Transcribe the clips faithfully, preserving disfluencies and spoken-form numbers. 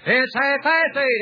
It's half past eight.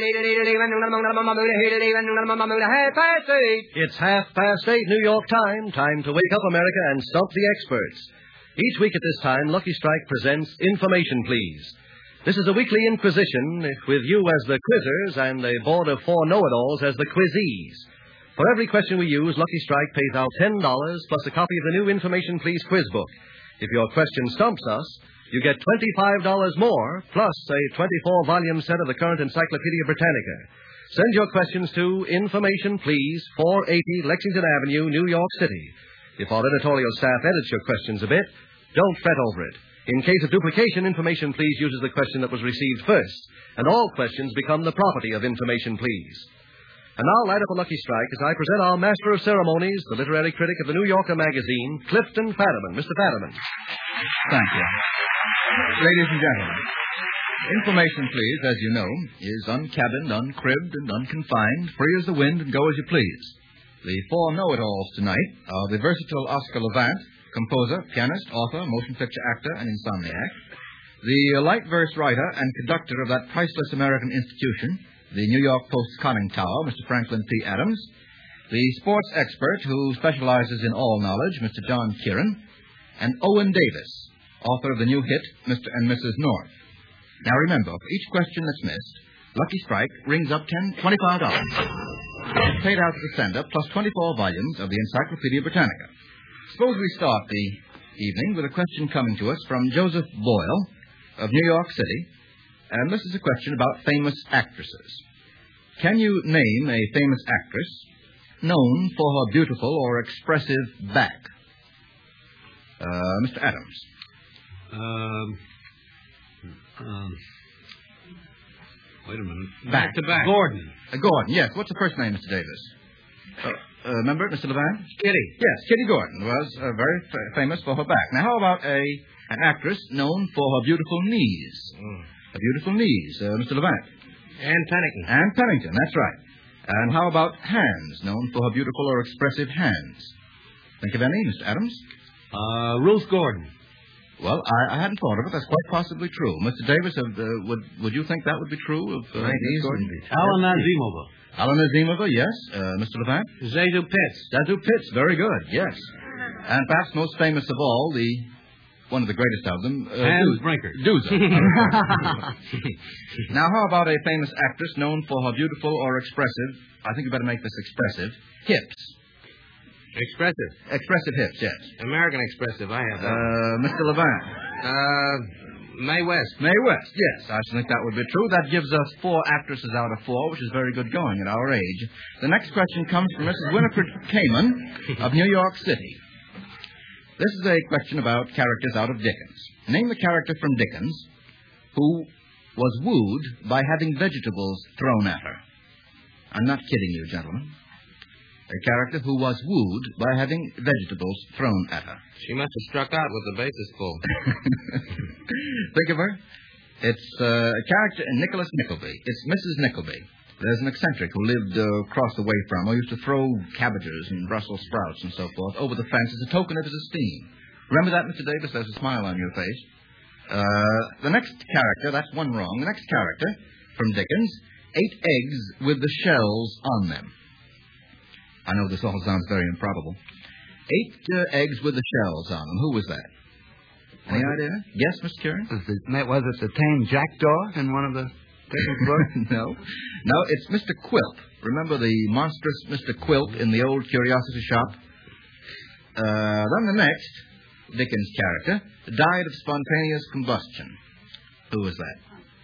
It's half past eight, New York time. Time to wake up, America, and stump the experts. Each week at this time, Lucky Strike presents Information Please. This is a weekly inquisition with you as the quizzers and a board of four know-it-alls as the quizzees. For every question we use, Lucky Strike pays out ten dollars plus a copy of the new Information Please quiz book. If your question stumps us, you get twenty-five dollars more, plus a twenty-four volume set of the current Encyclopedia Britannica. Send your questions to Information Please, four eighty Lexington Avenue, New York City. If our editorial staff edits your questions a bit, don't fret over it. In case of duplication, Information Please uses the question that was received first, and all questions become the property of Information Please. And now, light up a Lucky Strike as I present our master of ceremonies, the literary critic of the New Yorker magazine, Clifton Fadiman. Mister Fadiman. Thank you. Ladies and gentlemen, Information Please, as you know, is uncabined, uncribbed, and unconfined, free as the wind and go as you please. The four know-it-alls tonight are the versatile Oscar Levant, composer, pianist, author, motion picture actor, and insomniac, the light verse writer and conductor of that priceless American institution, the New York Post's conning tower, Mister Franklin P. Adams, the sports expert who specializes in all knowledge, Mister John Kieran, and Owen Davis, author of the new hit, Mister and Missus North. Now remember, for each question that's missed, Lucky Strike rings up ten, twenty-five dollars. Paid out to the sender, plus twenty-four volumes of the Encyclopedia Britannica. Suppose we start the evening with a question coming to us from Joseph Boyle of New York City. And this is a question about famous actresses. Can you name a famous actress known for her beautiful or expressive back? Uh, Mister Adams. Um, um, wait a minute. Back. Back to back. Gordon. Uh, Gordon, yes. What's the first name, Mister Davis? Uh, uh, remember it, Mister Levant? Kitty. Yes, Kitty Gordon was uh, very f- famous for her back. Now, how about a an actress known for her beautiful knees? Mm. Her beautiful knees, uh, Mister Levant. Anne Pennington. Anne Pennington, that's right. And how about hands, known for her beautiful or expressive hands? Think of any, Mister Adams? Uh, Ruth Gordon. Well, I, I hadn't thought of it. That's quite possibly true. Mister Davis, uh, would would you think that would be true of uh, Miss Gordon? Alan Azimova. Alan Azimova, yes. Uh, Mister Levant? Zazu Pitts. Zazu Pitts, very good, yes. And perhaps most famous of all, the one of the greatest of them, uh, Hans Du- Brinker. Duza. Now, how about a famous actress known for her beautiful or expressive, I think you better make this expressive, hips? Expressive. Expressive hips, yes. American Expressive, I have that. Uh, Mister Levant. Uh, Mae West. Mae West, yes. I should think that would be true. That gives us four actresses out of four, which is very good going at our age. The next question comes from Missus Winifred Kamen of New York City. This is a question about characters out of Dickens. Name the character from Dickens who was wooed by having vegetables thrown at her. I'm not kidding you, gentlemen. A character who was wooed by having vegetables thrown at her. She must have struck out with the bases full. Think of her. It's uh, a character in Nicholas Nickleby. It's Missus Nickleby. There's an eccentric who lived uh, across the way from her, used to throw cabbages and Brussels sprouts and so forth over the fence as a token of his esteem. Remember that, Mister Davis? There's a smile on your face. Uh, the next character, that's one wrong. The next character from Dickens ate eggs with the shells on them. I know this all sounds very improbable. Eight uh, eggs with the shells on them. Who was that? Any was idea? It, yes, Mister Kieran? Was it, was it the tame jackdaw in one of the Dickens books? No. No, it's Mister Quilp. Remember the monstrous Mister Quilp in the old curiosity shop? Uh, then the next Dickens character died of spontaneous combustion. Who was that?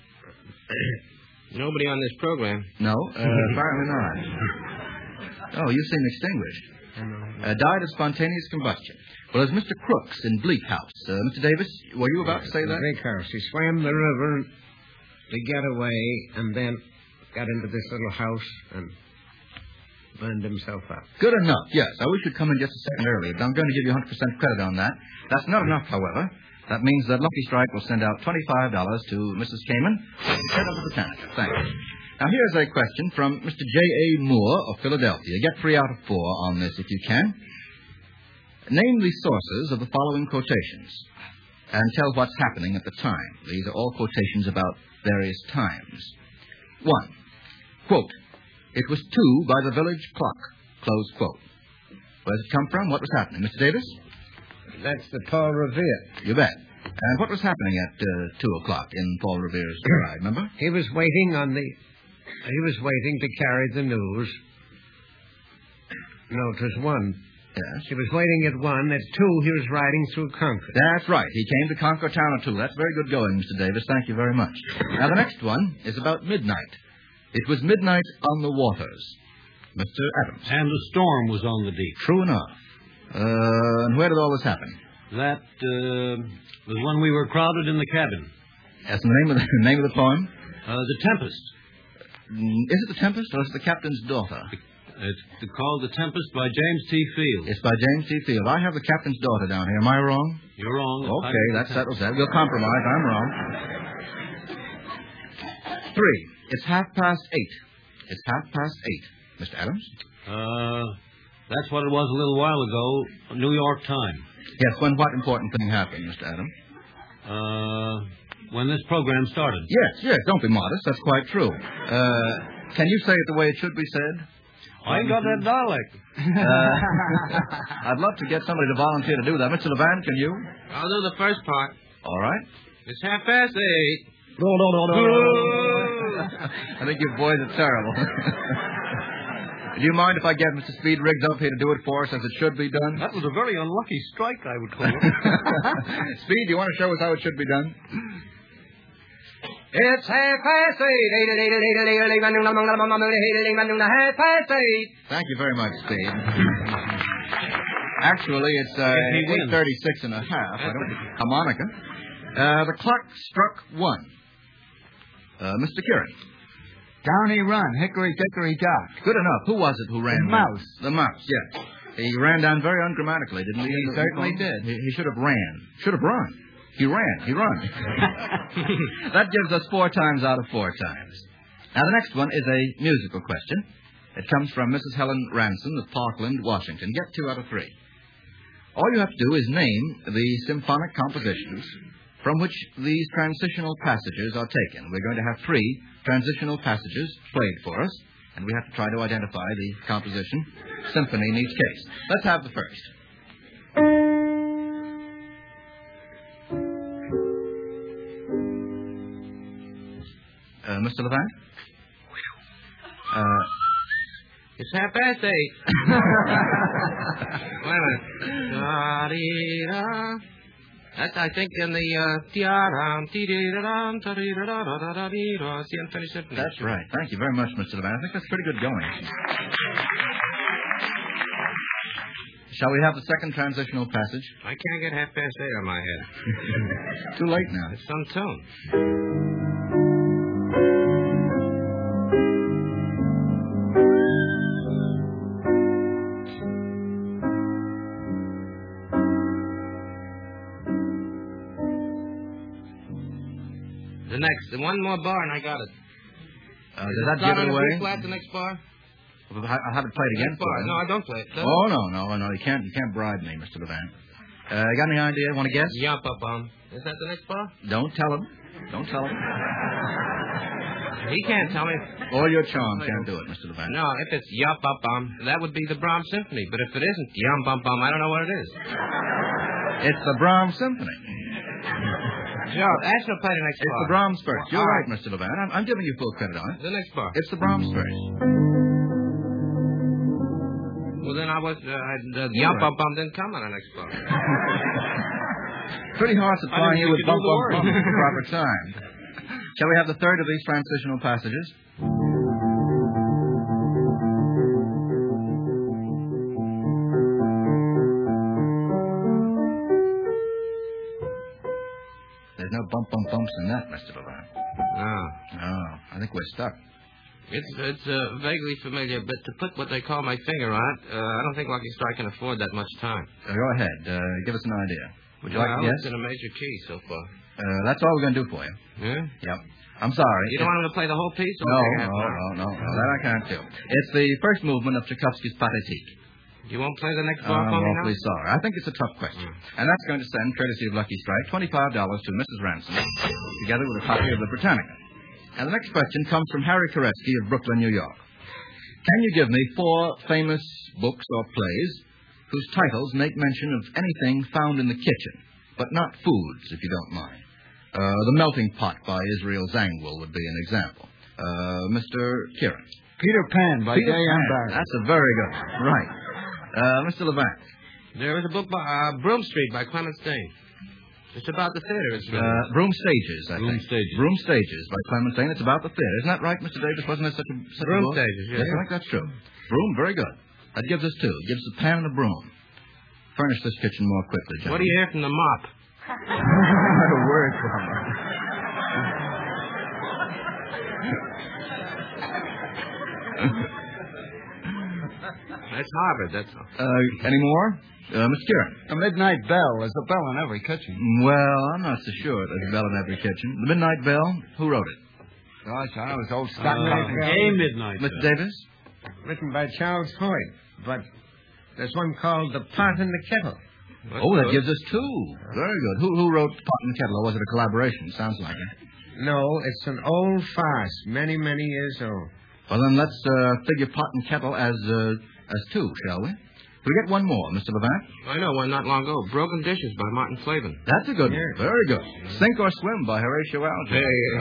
Nobody on this program. No, uh, apparently not. Oh, you seem extinguished. Uh, died of spontaneous combustion. Well, there's Mister Crooks in Bleak House. Uh, Mister Davis, were you about to say that? Bleak House. He swam the river to get away and then got into this little house and burned himself up. Good enough, yes. I wish you'd come in just a second earlier, but I'm going to give you one hundred percent credit on that. That's not enough, however. That means that Lucky Strike will send out twenty-five dollars to Missus Kamen instead of the Britannica. Thanks. Now, here's a question from Mister J A. Moore of Philadelphia. Get three out of four on this if you can. Name the sources of the following quotations and tell what's happening at the time. These are all quotations about various times. One, quote, it was two by the village clock, close quote. Where did it come from? What was happening? Mister Davis? That's the Paul Revere. You bet. And what was happening at uh, two o'clock in Paul Revere's ride, remember? He was waiting on the... He was waiting to carry the news. No, it was one. Yes. He was waiting at one. At two, he was riding through Concord. That's right. He came to Concord Town at two. That's very good going, Mister Davis. Thank you very much. Now, the next one is about midnight. It was midnight on the waters. Mister Adams. And the storm was on the deep. True enough. Uh, and where did all this happen? That uh, was when we were crowded in the cabin. That's the name of the, name of the poem? Uh, the Tempest. Mm, Is it The Tempest or is it The Captain's Daughter? It's called The Tempest by James T. Field. It's by James T. Field. I have The Captain's Daughter down here. Am I wrong? You're wrong. Okay, that settles that. We'll compromise. I'm wrong. Three. It's half past eight. It's half past eight. Mister Adams? Uh, that's what it was a little while ago, New York time. Yes, when what important thing happened, Mister Adams? Uh, when this program started. Yes, yes, don't be modest. That's quite true. Uh, can you say it the way it should be said? I ain't got that dialect. Uh, I'd love to get somebody to volunteer to do that. Mister Levant, can you? I'll do the first part. All right. It's half past eight. No, no, no, no, no. I think you boys are terrible. Do you mind if I get Mister Speed Riggs up here to do it for us as it should be done? That was a very unlucky strike, I would call it. Speed, do you want to show us how it should be done? It's half past eight. Half past eight. Thank you very much, Speed. Actually, it's uh, eight thirty-six and a half. I don't harmonica. Uh, the clock struck one. Uh, Mister Kieran. Down he run, hickory dickory dock. Good enough. Who was it who ran? The mouse. The mouse, yes. He ran down very ungrammatically, didn't he? He certainly did. He, he should have ran. Should have run. He ran. He run. That gives us four times out of four times. Now, the next one is a musical question. It comes from Missus Helen Ransom of Parkland, Washington. Get two out of three. All you have to do is name the symphonic compositions from which these transitional passages are taken. We're going to have three transitional passages played for us, and we have to try to identify the composition, symphony in each case. Let's have the first. Uh, Mister Levant? Uh, It's half past eight. Wait a minute. Da-dee-da. That's, I think, in the uh, ti-da-dum, ti-dee-da-dum, ta-dee-da-da-da-da-dee-da. See, unfinished symphony. That's right. Thank you very much, Mister Levant. I think that's pretty good going. Shall we have the second transitional passage? I can't get half past eight on my head. Too late now. It's some tune. The next, one more bar and I got it. Uh, does that give it away? Flat, the next bar? I'll have it played again Next for bar. you. No, I don't play it. Doesn't Oh, no, no, no. You can't, you can't bribe me, Mister Levant. Uh, got any idea? Want to guess? Yump up on. Is that the next bar? Don't tell him. Don't tell him. He can't tell me. All your charm can't do it, Mister Levant. No, if it's Yump up on, that would be the Brahms Symphony. But if it isn't Yump up on, I don't know what it is. It's the Brahms Symphony. Joe, ask him to play the next It's bar. the Brahms first. You're All right, right. Mister Levant. I'm, I'm giving you full credit on it. The next bar. It's the Brahms first. Well, then I was, uh, the Yump up on didn't come on the next bar. Pretty hard supplying you think with you bump, could do bump, the bump work. at the proper time. Shall we have the third of these transitional passages? There's no bump, bump, bumps in that, Mister Levant. No. No, I think we're stuck. It's it's uh, vaguely familiar, but to put what they call my finger on it, uh, I don't think Lucky Strike can afford that much time. Uh, go ahead. Uh, give us an idea. Would you like well, to it's guess? in a major key so far. Uh, that's all we're going to do for you. Yeah? Yep. I'm sorry. You don't want him to play the whole piece? Or No, take half no, an hour? no, no, no. That I can't do. It's the first movement of Tchaikovsky's Pathétique. You won't play the next Oh, bar for I'm me now? awfully sorry. I think it's a tough question. And that's going to send, courtesy of Lucky Strike, twenty-five dollars to Missus Ransom, together with a copy of the Britannica. And the next question comes from Harry Koretsky of Brooklyn, New York. Can you give me four famous books or plays whose titles make mention of anything found in the kitchen, but not foods, if you don't mind? Uh, The Melting Pot by Israel Zangwill would be an example. Uh, Mister Kieran. Peter Pan by Peter Day Pan. Barrett. That's a very good one. Right. Uh, Mister Levant. There is a book by uh, Broom Street by Clement Stain. It's about the theater. It's Uh, Broom Stages, I Broom think. Stages. Broom Stages by Clement Stain. It's about the theater. Isn't that right, Mister Davis? Wasn't it such a, such Broom a book? Stages, yes. Yes, I think that's true. Broom, very good. That gives us two. Gives the pan and a broom. Furnish this kitchen more quickly, gentlemen. What do you hear from the mop? Not a word from her. That's Harvard, that's all. Uh, any more? Uh, Mister Kieran. A midnight bell. There's a bell in every kitchen. Well, I'm not so sure there's a bell in every kitchen. The Midnight Bell, who wrote it? Gosh, I was old Uh, Stockton. a midnight. Mister Bell. Davis? Written by Charles Hoyt. But there's one called The Pot and the Kettle. That's Oh, that good. gives us two. Very good. Who who wrote Pot and the Kettle, or was it a collaboration? Sounds like it. No, it's an old farce, many, many years old. Well, then let's uh, figure Pot and Kettle as uh, as two, shall we? We get one more, Mister Levant. I know one not long ago. Broken Dishes by Martin Flavin. That's a good Yeah. one. Very good. Sink or Swim by Horatio Alger. Hey.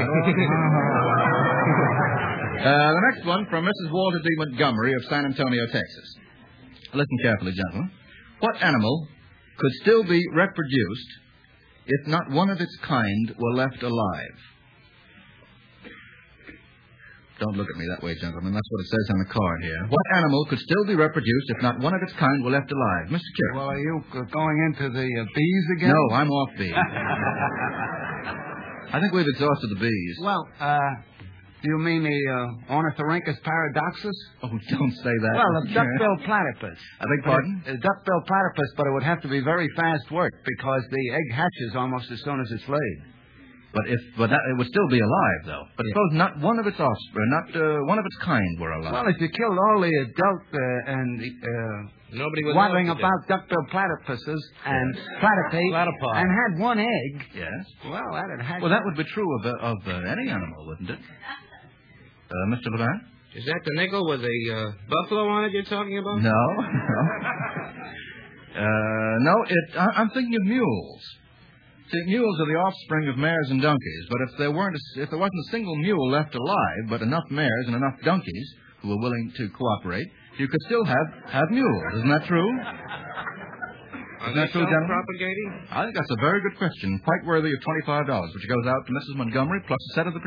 Uh, the next one from Missus Walter D. Montgomery of San Antonio, Texas. Listen carefully, gentlemen. What animal could still be reproduced if not one of its kind were left alive? Don't look at me that way, gentlemen. That's what it says on the card here. What animal could still be reproduced if not one of its kind were left alive? Mister Kieran. Well, are you uh, going into the uh, bees again? No, I'm off bees. I think we've exhausted the bees. Well, uh, do you mean the uh, Ornithorhynchus paradoxus? Oh, don't say that. Well, the duck-billed platypus. I beg pardon? A duck-billed platypus, but it would have to be very fast work because the egg hatches almost as soon as it's laid. But if, but that, it would still be alive, though. But suppose not one of its offspring, not uh, one of its kind were alive. Well, if you killed all the adult uh, and uh, Nobody would waddling know what to about duck-billed platypuses and platypi Platypi. and had one egg, Yes. well, that'd hatch. Well, that would be true of uh, of uh, any animal, wouldn't it? Uh, Mister Levant? do. Is that the nickel with a uh, buffalo on it you're talking about? No. uh, no. It. I, I'm thinking of mules. See, mules are the offspring of mares and donkeys. But if there weren't, a, if there wasn't a single mule left alive, but enough mares and enough donkeys who were willing to cooperate, you could still have have mules. Isn't that true? Are Isn't that they true, gentlemen? self-propagating? I think that's a very good question, quite worthy of twenty-five dollars, which goes out to Missus Montgomery plus a set of the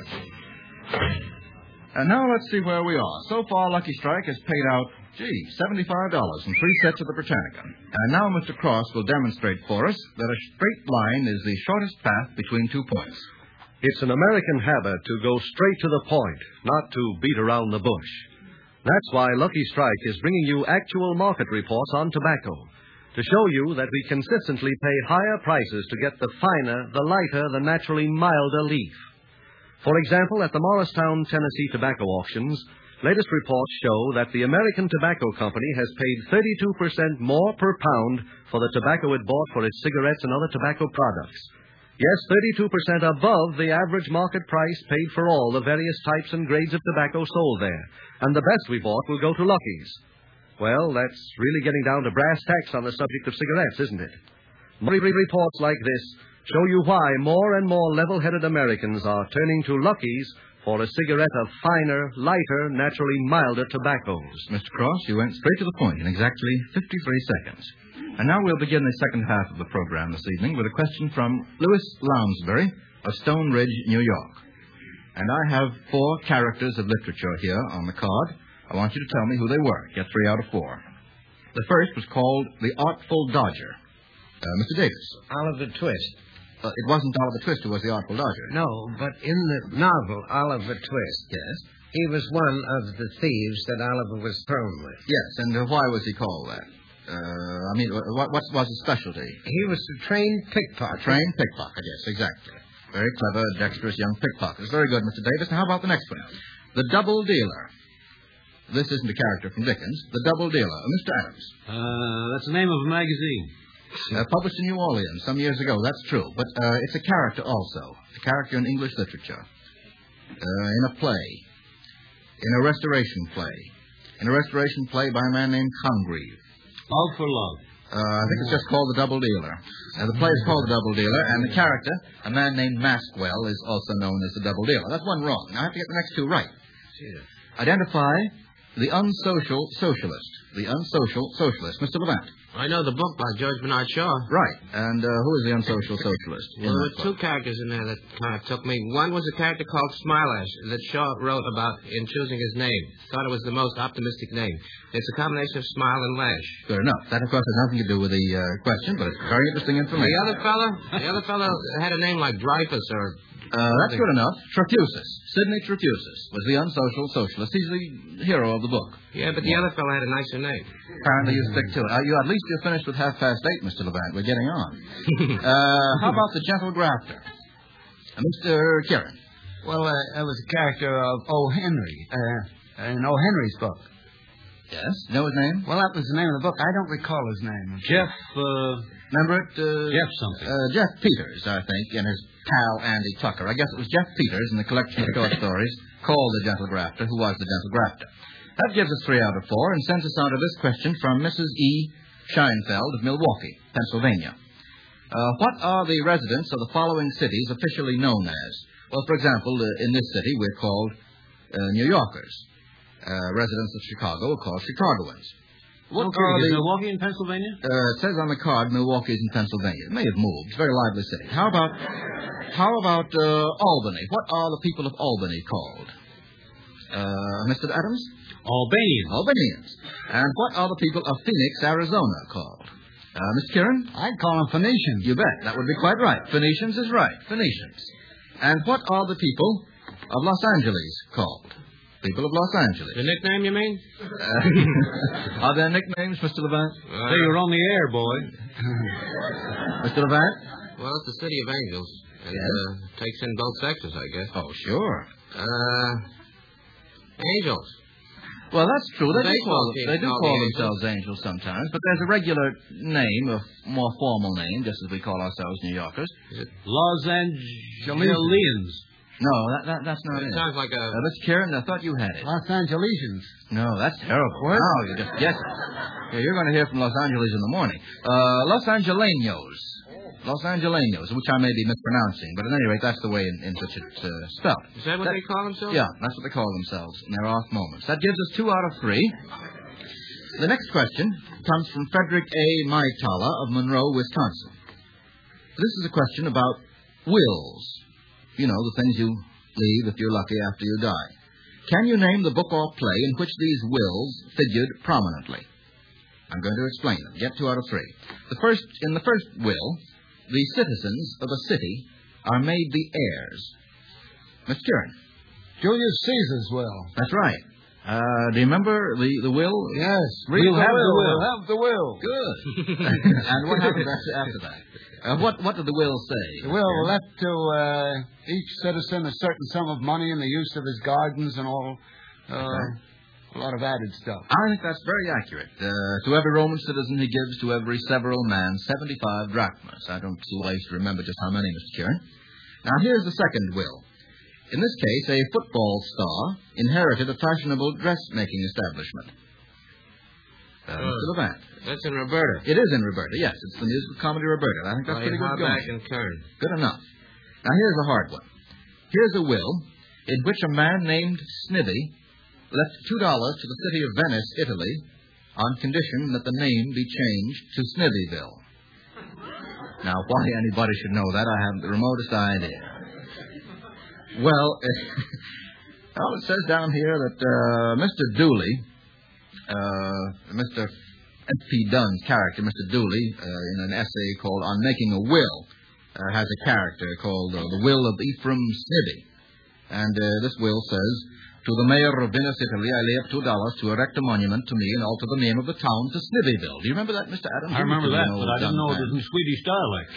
Britannica. And now let's see where we are. So far, Lucky Strike has paid out, gee, seventy-five dollars and three sets of the Britannica. And now Mister Cross will demonstrate for us that a straight line is the shortest path between two points. It's an American habit to go straight to the point, not to beat around the bush. That's why Lucky Strike is bringing you actual market reports on tobacco, to show you that we consistently pay higher prices to get the finer, the lighter, the naturally milder leaf. For example, at the Morristown, Tennessee tobacco auctions, latest reports show that the American Tobacco Company has paid thirty-two percent more per pound for the tobacco it bought for its cigarettes and other tobacco products. Yes, thirty-two percent above the average market price paid for all the various types and grades of tobacco sold there. And the best we bought will go to Lucky's. Well, that's really getting down to brass tacks on the subject of cigarettes, isn't it? More reports like this show you why more and more level-headed Americans are turning to Lucky's for a cigarette of finer, lighter, naturally milder tobaccos. Mister Cross, you went straight to the point in exactly fifty-three seconds. And now we'll begin the second half of the program this evening with a question from Louis Lounsbury of Stone Ridge, New York. And I have four characters of literature here on the card. I want you to tell me who they were. Get three out of four. The first was called The Artful Dodger. Uh, Mister Davis. Oliver Twist. Uh, it wasn't Oliver Twist who was the Artful Dodger. No, but in the novel Oliver Twist, Yes. he was one of the thieves that Oliver was thrown with. Yes, and uh, why was he called that? Uh, I mean, what, what was his specialty? He was a trained pickpocket. A trained pickpocket, yes, exactly. Very clever, dexterous young pickpocket. Very good, Mister Davis. Now, how about the next one? The Double Dealer. This isn't a character from Dickens. The Double Dealer. Uh, Mister Adams. Uh, that's the name of a magazine. Uh, published in New Orleans some years ago, that's true. But uh, it's a character also. It's a character in English literature. uh, in a play, in a restoration play, in a restoration play by a man named Congreve. Love for love. Uh, I think it's just called The Double Dealer. Uh, the play is called The Double Dealer, and the character, a man named Maskwell, is also known as The Double Dealer. That's one wrong. Now I have to get the next two right. Identify the unsocial socialist. The unsocial socialist. Mister Levant. I know the book by George Bernard Shaw. Right. And uh, who is the unsocial socialist? Well, there were two characters in there that kind of took me. One was a character called Smilash that Shaw wrote about in choosing his name. Thought it was the most optimistic name. It's a combination of smile and lash. Good enough. That, of course, has nothing to do with the uh, question, but it's very interesting information. The other fellow, the other fellow had a name like Dreyfus or... Uh, that's good enough. Trefusis. Sidney Trefusis was the unsocial socialist. He's the hero of the book. Yeah, but the other fellow had a nicer name. Apparently you stick to it. Uh, you, at least you're finished with half past eight, Mister Levant. We're getting on. uh, how about the gentle grafter? Uh, Mister Kieran. Well, uh, that was a character of O. Henry, uh, in O. Henry's book. Yes? Know his name? Well, that was the name of the book. I don't recall his name. Jeff, uh... Remember it? Uh, Jeff something. Uh, Jeff Peters, I think, and his pal Andy Tucker. I guess it was Jeff Peters in the collection of short stories called The Gentle Grafter, who was the Gentle Grafter. That gives us three out of four and sends us on to this question from Missus E. Scheinfeld of Milwaukee, Pennsylvania. Uh, what are the residents of the following cities officially known as? Well, for example, uh, in this city we're called uh, New Yorkers. Uh, residents of Chicago are called Chicagoans. What okay, are is the... Milwaukee in Pennsylvania? Uh, it says on the card Milwaukee's in Pennsylvania. It may have moved. It's a very lively city. How about how about uh, Albany? What are the people of Albany called? Uh, Mister Adams? Albanians. Albanians. And what are the people of Phoenix, Arizona called? Uh, Mister Kieran? I'd call them Phoenicians. You bet. That would be quite right. Phoenicians is right. Phoenicians. And what are the people of Los Angeles called? People of Los Angeles. The nickname, you mean? Uh, are there nicknames, Mister Levant? Uh, hey, you're on the air, boy. Mister Levant? Well, it's the City of Angels. And Yes. uh, takes in both sexes, I guess. Oh, sure. Uh, angels. Well, that's true. They, They do call, call them, they do call call the themselves angels sometimes, but there's a regular name, a more formal name, just as we call ourselves New Yorkers. Los Angelelians. No, that, that that's not it. It sounds like a... Uh, Mister Kieran, I thought you had it. Los Angelesians. No, that's terrible. What? No, you just guess it. Yeah, you're going to hear from Los Angeles in the morning. Uh, Los Angelenos. Los Angelenos, which I may be mispronouncing, but at any rate, that's the way in, in which it's uh, spelled. Is that what that, they call themselves? Yeah, that's what they call themselves in their off moments. That gives us two out of three. The next question comes from Frederick A. Maitala of Monroe, Wisconsin. This is a question about wills. You know, the things you leave, if you're lucky, after you die. Can you name the book or play in which these wills figured prominently? I'm going to explain them. Get two out of three. The first, in the first will, the citizens of a city are made the heirs. Mister Kieran. Julius Caesar's will. That's right. Uh, do you remember the, the will? Yes. Read we'll the have will. the will. We'll have the will. Good. And what happened after that? Uh, what, what did the will say? The will left to uh, each citizen a certain sum of money in the use of his gardens and all. Uh, Okay. A lot of added stuff. I think that's very accurate. Uh, to every Roman citizen he gives to every several man seventy-five drachmas. I don't see why you should remember just how many, Mister Kieran. Now, here's the second will. In this case, a football star inherited a fashionable dressmaking establishment. Uh, Uh, Mister Levant. That's in Roberta. It is in Roberta, yes. It's the musical comedy Roberta. I think that's By pretty good Harback going. and Kern. Good enough. Now, here's a hard one. Here's a will in which a man named Snivy left two dollars to the city of Venice, Italy, on condition that the name be changed to Snivyville. Now, why anybody should know that, I haven't the remotest idea. Well, well it says down here that uh, Mister Dooley, uh, Mister F P Dunn's character, Mister Dooley, uh, in an essay called On Making a Will, uh, has a character called uh, The Will of Ephraim Snivy. And uh, this will says, to the mayor of Venice, Italy, I lay up two dollars to erect a monument to me and alter the name of the town to Snivyville. Do you remember that, Mister Adams? I remember that, but I didn't know it was in Swedish dialect.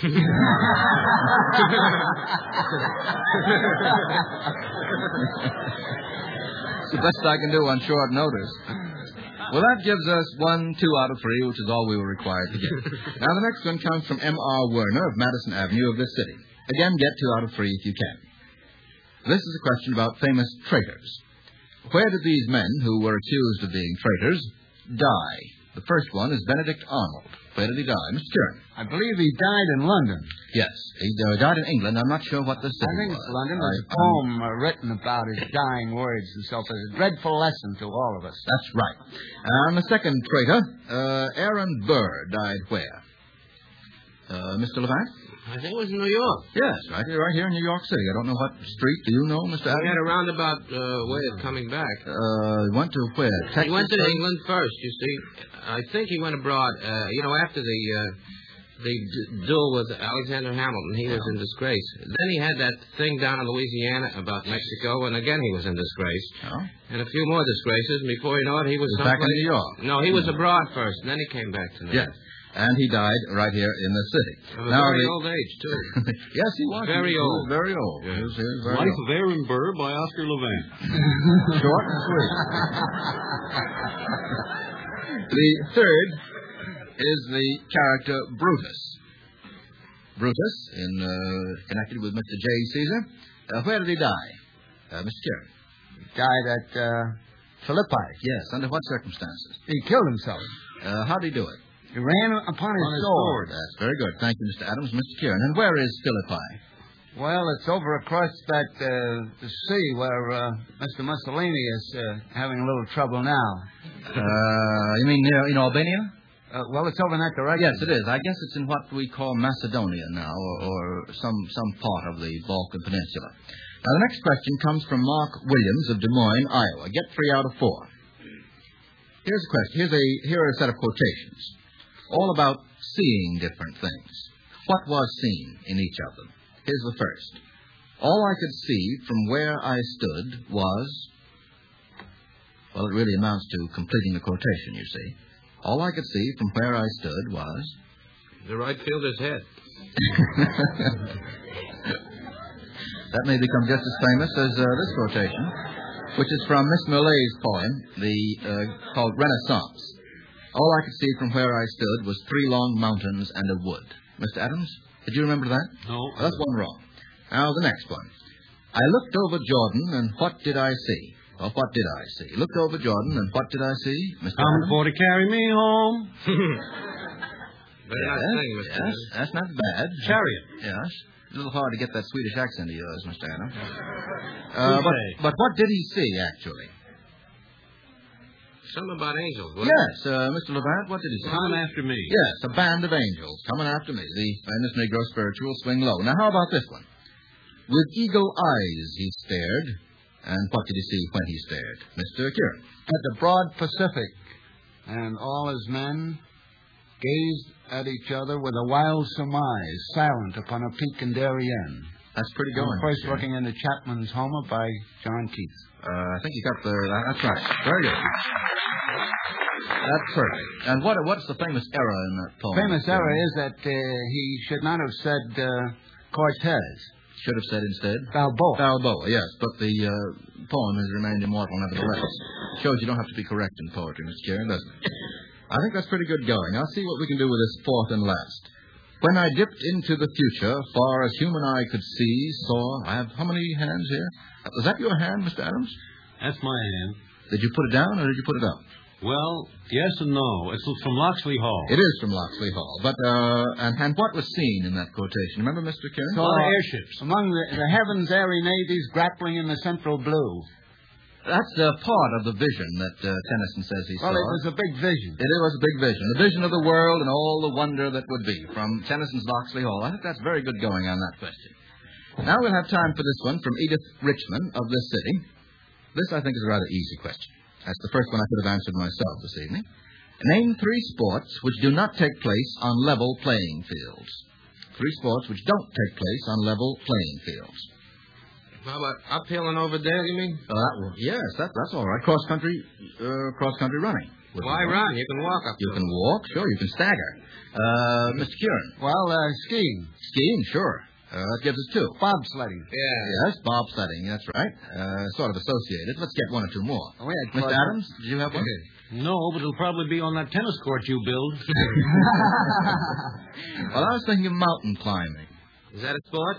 It's the best I can do on short notice. Well, that gives us one, two out of three, which is all we were required to get. Now, the next one comes from M R Werner of Madison Avenue of this city. Again, get two out of three if you can. This is a question about famous traitors. Where did these men, who were accused of being traitors, die? The first one is Benedict Arnold. Where did he die? Mister Curran. I believe he died in London. Yes, he uh, died in England. I'm not sure what the city I think was. it's London. I, There's a poem uh, written about his dying words and so forth. It's a dreadful lesson to all of us. That's right. And the second traitor, uh, Aaron Burr, died where? Uh, Mister Levant? I think it was in New York. Yes, right here, right here in New York City. I don't know what street. Do you know, Mister He Adams? had a roundabout uh, way of coming back. Uh, he went to where? Texas? He went to England first, you see. I think he went abroad. Uh, you know, after the uh, the d- duel with Alexander Hamilton, he was in disgrace. Then he had that thing down in Louisiana about Mexico, and again he was in disgrace. Oh. And a few more disgraces. And before you know it, he was, He was back in someplace- New York. No, he was abroad first, and then he came back to New Yes. York. And he died right here in the city. Of a Now, very the- old age, too. yes, he was. Very he was, old. He was very old. Yeah. He was, he was very Life old. of Aaron Burr by Oscar Levant. Short and sweet. The third is the character Brutus. Brutus, in uh, connected with Mister J. Caesar. Uh, where did he die? Uh, Mister Curran. Died at uh, Philippi. Yes, under what circumstances? He killed himself. Uh, how did he do it? He ran upon his, On his sword. That's very good. Thank you, Mister Adams. Mister Curran. And where is Philippi? Well, it's over across that uh, the sea where uh, Mister Mussolini is uh, having a little trouble now. Uh, you mean near in Albania? Uh, well, it's over in that direction. Yes, it is. I guess it's in what we call Macedonia now, or, or some some part of the Balkan Peninsula. Now, the next question comes from Mark Williams of Des Moines, Iowa. Get three out of four. Here's a question. Here's a here are a set of quotations, all about seeing different things. What was seen in each of them? Here's the first. All I could see from where I stood was... Well, it really amounts to completing the quotation, you see. All I could see from where I stood was... The right fielder's head. That may become just as famous as uh, this quotation, which is from Miss Millet's poem, the uh, called Renaissance. All I could see from where I stood was three long mountains and a wood. Mister Adams, did you remember that? No. Well, that's one wrong. Now, the next one. I looked over Jordan, and what did I see? Well, what did I see? Looked over Jordan, and what did I see, Mister Coming Adams? for to carry me home. Very nice Yes, thing, Mister yes, Adams. that's not bad. Chariot. Yes. A little hard to get that Swedish accent of yours, Mister Adams. Who'd Uh, but, say? but what did he see, actually? Something about angels, wasn't Yes, uh, Mister Levant, what did he see? Coming after me. Yes, a band of angels coming after me. The famous Negro spiritual Swing Low. Now, how about this one? With eagle eyes he stared. And what did he see when he stared? Mister Curran. At the broad Pacific, and all his men gazed at each other with a wild surmise, silent upon a peak in Darien. That's pretty going. I'm first Mister looking into Chapman's Homer by John Keats. Uh, I think you got the... That's right. Very good. That's perfect. And what what's the famous error in that poem? Famous error is that uh, he should not have said uh, Cortez. Should have said instead. Balboa. Balboa, yes. But the uh, poem has remained immortal nevertheless. Shows you don't have to be correct in poetry, Mister Curran, doesn't it? I think that's pretty good going. I'll see what we can do with this fourth and last. When I dipped into the future, far as human eye could see, saw... I have how many hands here? Was that your hand, Mister Adams? That's my hand. Did you put it down or did you put it up? Well, yes and no. It's from Loxley Hall. It is from Loxley Hall. But, uh, and, and what was seen in that quotation? Remember, Mister Curran? A lot of airships. Among the, the heavens' airy navies grappling in the central blue. That's uh, part of the vision that uh, Tennyson says he Well, saw. it was a big vision. It was a big vision. The vision of the world and all the wonder that would be from Tennyson's Loxley Hall. I think that's very good going on that question. Now we'll have time for this one from Edith Richmond of this city. This, I think, is a rather easy question. That's the first one I could have answered myself this evening. Name three sports which do not take place on level playing fields. Three sports which don't take place on level playing fields. How about uphill and over there, you mean? Uh, that will, yes, that, that's all right. Cross country, uh, cross country running. would be Why right. run? You can walk up You to can it. walk, sure. You can stagger. Uh, Mister Curran. Well, uh, skiing. Skiing, sure. Uh, that gives us two. Bobsledding. Yeah. Yes, bobsledding, that's right. Uh, sort of associated. Let's get one or two more. Oh, we had Mister cross- Adams, did you have one? No, but it'll probably be on that tennis court you build. Well, I was thinking of mountain climbing. Is that a sport?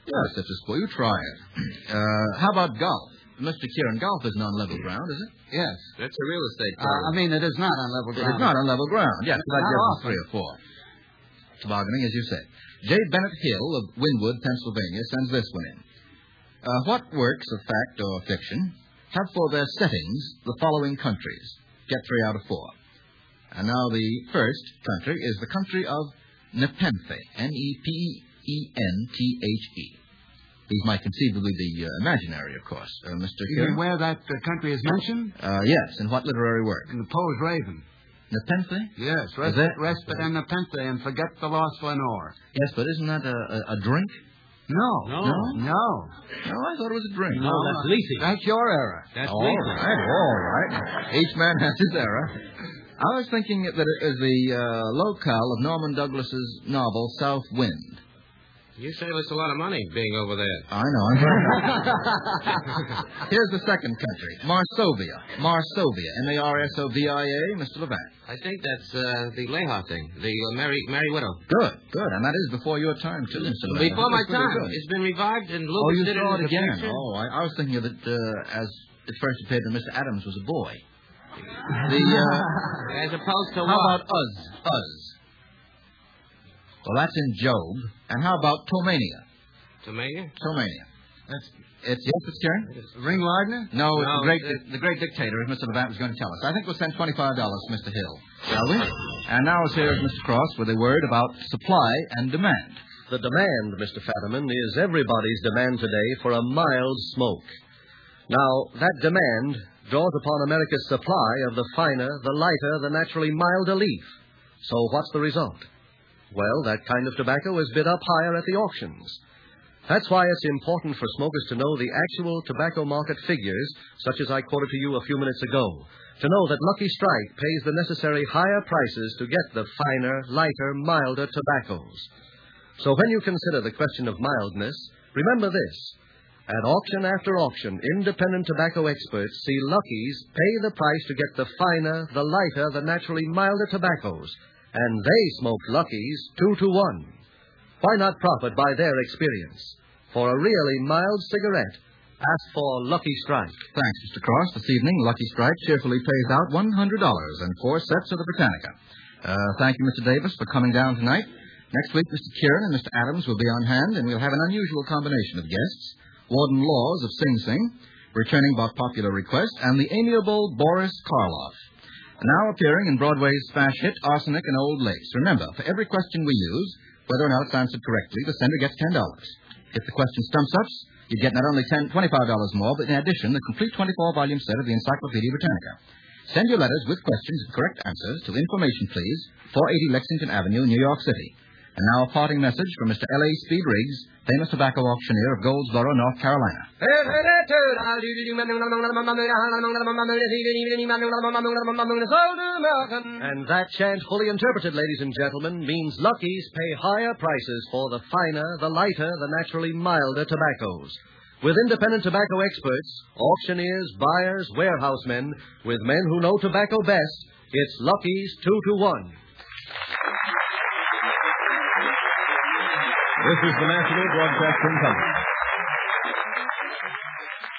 Yes, that's a sport. You try it. Uh, how about golf? Mister Kieran, golf isn't on level ground, is it? Yes. That's a real estate Uh, problem. I mean, it is not on level It ground. is not on level ground. Yes, but I'd Not give them often. three or four. Tobogganing, as you said. J. Bennett Hill of Wynwood, Pennsylvania, sends this one in. Uh, what works of fact or fiction have for their settings the following countries? Get three out of four. And now the first country is the country of Nepenthe, N E P E N T H E. These might conceivably be uh, imaginary, of course. Uh, Mister You mean Kieran? where that uh, country is mentioned? Uh, yes, in what literary work? In the Poe's Raven. Nepenthe? Yes, Is rest, it? respite and Nepenthe and forget the lost Lenore. Yes, but isn't that a, a, a drink? No. No. No. No, I thought it was a drink. No, that's leasing. That's your error. That's all leasing. right, all right. Each man has his error. I was thinking that it is the uh, locale of Norman Douglas's novel South Wind. You save us a lot of money being over there. I know. I'm very Here's the second country, Marsovia. Marsovia, M A R S O V I A, Mister Levant. I think that's uh, the Leha thing, the uh, Merry, Merry Widow. Good, good. And that is before your time, too, Mister Levant. Before my That's pretty time. good. It's been revived and Lucas Oh, you did saw it it as a again. picture. Oh, I, I was thinking of it uh, as it first appeared when Mister Adams was a boy. The, uh, As opposed to how what? about Uz? Uz. Well, that's in Job. And how about Tomania? Tomania? Tomania. That's It's yes, it's Kieran? Ring Lardner? No, it's No, the great it's- the great dictator, as Mister Levant was going to tell us. I think we'll send twenty-five dollars to Mister Hill, shall we? And now is here is Mister Cross with a word about supply and demand. The demand, Mister Fetterman, is everybody's demand today for a mild smoke. Now, that demand draws upon America's supply of the finer, the lighter, the naturally milder leaf. So what's the result? Well, that kind of tobacco is bid up higher at the auctions. That's why it's important for smokers to know the actual tobacco market figures, such as I quoted to you a few minutes ago, to know that Lucky Strike pays the necessary higher prices to get the finer, lighter, milder tobaccos. So when you consider the question of mildness, remember this. At auction after auction, independent tobacco experts see Lucky's pay the price to get the finer, the lighter, the naturally milder tobaccos, and they smoke Lucky's two to one. Why not profit by their experience? For a really mild cigarette, ask for Lucky Strike. Thanks, Mister Cross. This evening, Lucky Strike cheerfully pays out one hundred dollars and four sets of the Britannica. Uh, thank you, Mister Davis, for coming down tonight. Next week, Mister Kieran and Mister Adams will be on hand, and we'll have an unusual combination of guests. Warden Laws of Sing Sing, returning by popular request, and the amiable Boris Karloff. Now appearing in Broadway's smash hit, Arsenic and Old Lace. Remember, for every question we use, whether or not it's answered correctly, the sender gets ten dollars. If the question stumps us, you get not only ten, twenty-five dollars more, but in addition, the complete twenty-four volume set of the Encyclopedia Britannica. Send your letters with questions and correct answers to Information Please, four eighty Lexington Avenue, New York City. And now a parting message from Mister L A. Speed Riggs, famous tobacco auctioneer of Goldsboro, North Carolina. And that chant, fully interpreted, ladies and gentlemen, means Lucky's pay higher prices for the finer, the lighter, the naturally milder tobaccos. With independent tobacco experts, auctioneers, buyers, warehousemen, with men who know tobacco best, it's Lucky's two to one. This is the National Broadcasting Company.